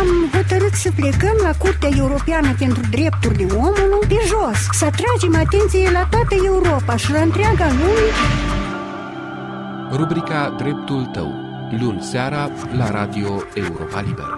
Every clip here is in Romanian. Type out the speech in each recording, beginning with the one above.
am hotărât să plecăm la Curtea Europeană pentru Drepturile Omului pe jos, să atragem atenție la toată Europa și la întreaga lume. Rubrica Dreptul tău, luni seara la Radio Europa Liberă.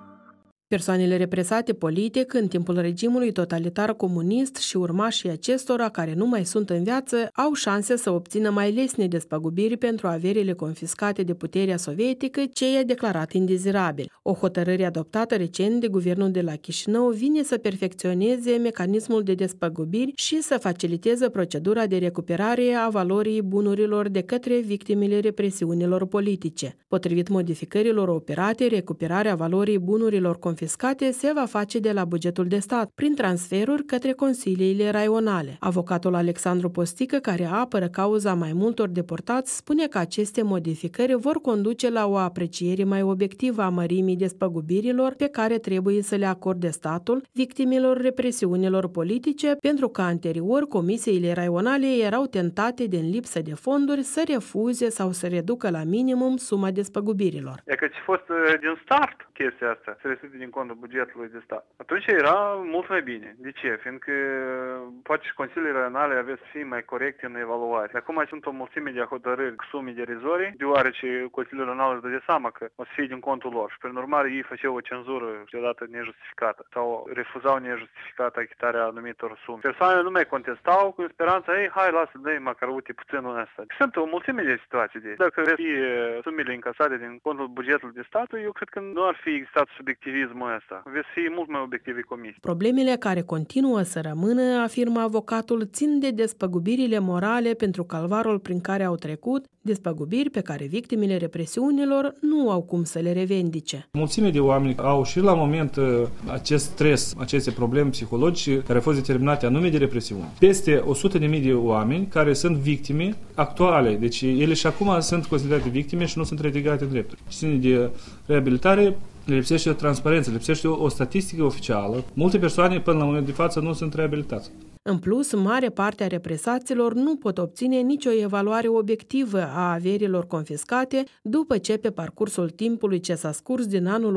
Persoanele represate politic în timpul regimului totalitar comunist și urmașii acestora care nu mai sunt în viață au șanse să obțină mai lesne despăgubiri pentru averile confiscate de puterea sovietică, ce i-a declarat indezirabil. O hotărâre adoptată recent de guvernul de la Chișinău vine să perfecționeze mecanismul de despăgubiri și să faciliteze procedura de recuperare a valorii bunurilor de către victimele represiunilor politice. Potrivit modificărilor operate, recuperarea valorii bunurilor confiscate se va face de la bugetul de stat, prin transferuri către consiliile raionale. Avocatul Alexandru Postică, care apără cauza mai multor deportați, spune că aceste modificări vor conduce la o apreciere mai obiectivă a mărimii despăgubirilor pe care trebuie să le acorde statul victimelor represiunilor politice, pentru că anterior comisiile raionale erau tentate din lipsă de fonduri să refuze sau să reducă la minimum suma despăgubirilor. Dacă ce fost din start chestia asta, să restituie din contul bugetului de stat, atunci era mult mai bine. De ce? Fiindcă poate și consiliile raionale aveți să fie mai corecte în evaluare. Acum sunt o mulțime de hotărâri cu sume derizorii, deoarece Consiliul Raional își dă seama că o să fie din contul lor și prin urmare ei făceau o cenzură câteodată nejustificată sau refuzau nejustificată achitarea anumitor sume. Persoanele nu mai contestau cu speranța, ei, hai, lasă, dă-i măcar uite puținul ăsta. Sunt o mulțime de situații de. Dacă fie sumele încasate din contul bugetului de stat, eu cred că nu ar fi existat subiectivismul ăsta. Veți fi mult mai obiectivi comisii. Problemele care continuă să rămână, afirmă avocatul, țin de despăgubirile morale pentru calvarul prin care au trecut, despăgubiri pe care victimele represiunilor nu au cum să le revendice. Mulțime de oameni au și la moment acest stres, aceste probleme psihologice care au fost determinate anume de represiuni. Peste 100.000 de oameni care sunt victime actuale, deci ele și acum sunt considerate victime și nu sunt ridicate în drepturi. Ține de reabilitare, lipsește o transparență, lipsește o statistică oficială. Multe persoane până la momentul de față nu sunt reabilitați. În plus, mare parte a represaților nu pot obține nicio evaluare obiectivă a averilor confiscate după ce, pe parcursul timpului ce s-a scurs din anul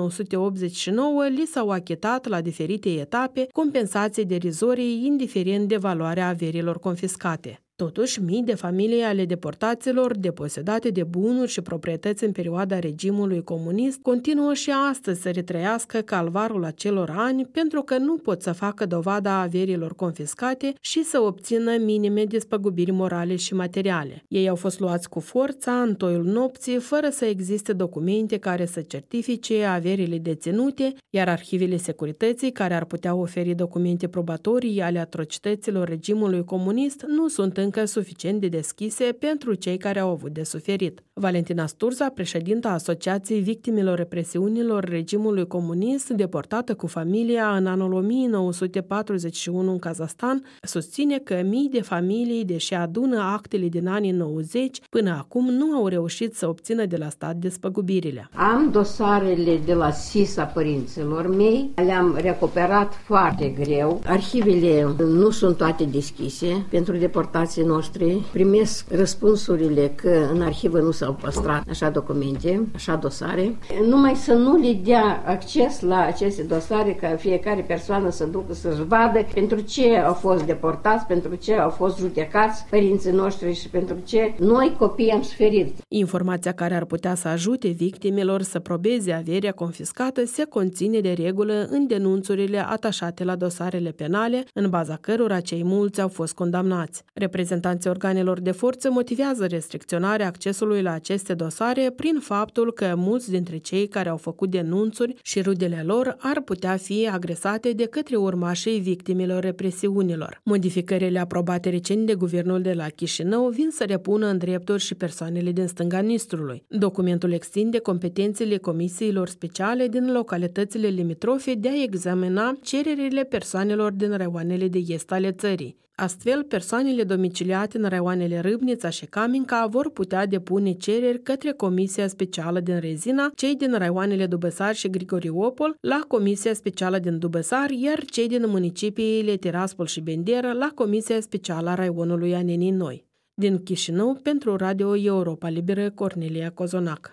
1989, li s-au achitat la diferite etape compensații derizorii indiferent de valoarea averilor confiscate. Totuși, mii de familii ale deportaților, deposedate de bunuri și proprietăți în perioada regimului comunist, continuă și astăzi să retrăiască calvarul acelor ani pentru că nu pot să facă dovada averilor confiscate și să obțină minime despăgubiri morale și materiale. Ei au fost luați cu forța în toiul nopții, fără să existe documente care să certifice averile deținute, iar arhivele securității, care ar putea oferi documente probatorii ale atrocităților regimului comunist, nu sunt încă suficient de deschise pentru cei care au avut de suferit. Valentina Sturza, președinta Asociației Victimelor Represiunilor Regimului Comunist, deportată cu familia în anul 1941 în Kazahstan, susține că mii de familii, deși adună actele din anii 90, până acum nu au reușit să obțină de la stat despăgubirile. Am dosarele de la SIS a părinților mei, le-am recuperat foarte greu. Arhivele nu sunt toate deschise pentru deportații noștri. Primesc răspunsurile că în arhivă nu s-au păstrat așa documente, așa dosare. Numai să nu le dea acces la aceste dosare, ca fiecare persoană să ducă să-și vadă pentru ce au fost deportați, pentru ce au fost judecați părinții noștri și pentru ce noi copii am suferit. Informația care ar putea să ajute victimelor să probeze averea confiscată se conține de regulă în denunțurile atașate la dosarele penale, în baza cărora cei mulți au fost condamnați. Reprezentanții organelor de forță motivează restricționarea accesului la aceste dosare prin faptul că mulți dintre cei care au făcut denunțuri și rudele lor ar putea fi agresate de către urmașii victimelor represiunilor. Modificările aprobate recent de guvernul de la Chișinău vin să repună în drepturi și persoanele din stânga Nistrului. Documentul extinde competențele comisiilor speciale din localitățile limitrofe de a examina cererile persoanelor din raioanele de est ale țării. Astfel, persoanele domiciliate în raioanele Râbnița și Caminca vor putea depune cereri către Comisia Specială din Rezina, cei din raioanele Dubăsari și Grigoriopol la Comisia Specială din Dubăsari, iar cei din municipiile Tiraspol și Bendera la Comisia Specială a raionului Anenii Noi. Din Chișinău, pentru Radio Europa Liberă, Cornelia Cozonac.